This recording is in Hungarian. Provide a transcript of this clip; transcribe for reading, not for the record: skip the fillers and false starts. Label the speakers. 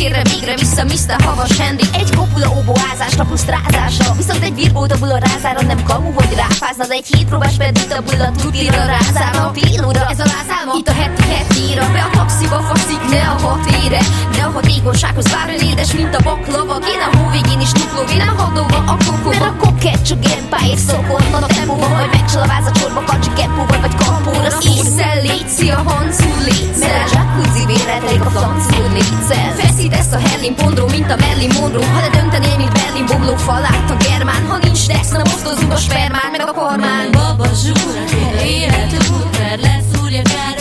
Speaker 1: térre végre vissza Mr. Havas Henry. Egy kopula óboázásra plusz rázásra, viszont egy virbótabula rázára nem kamu, hogy ráfázna, de egy hétpróbás peditabula tutira rázára. Félóra ez a lázálma, itt a heti-hetira. Be a taxiba faszik, ne a hatére, de a hatékonysághoz várjon édes, mint a baklava. Kéne a hóvégén is tuplóvé, nem hadolva a kokóba. Mert a kokett csak empáért szokott, a tempóba, vagy megcsal a vázacsorba, kacsi kepóval, vagy kapóra szúr. Észel létszi a hancú létszel, mert a jacuzzi véletlenik a francúr létszel. Feszítesz a Herlin Pondró, mint a Merlin Monroe. Ha ne döntenél, mint Berlin bomló falát a germán. Ha nincs tex, hanem osztozzunk a spermán, meg a kormán.
Speaker 2: Baba zsúra, élet út, mert leszúrja kár.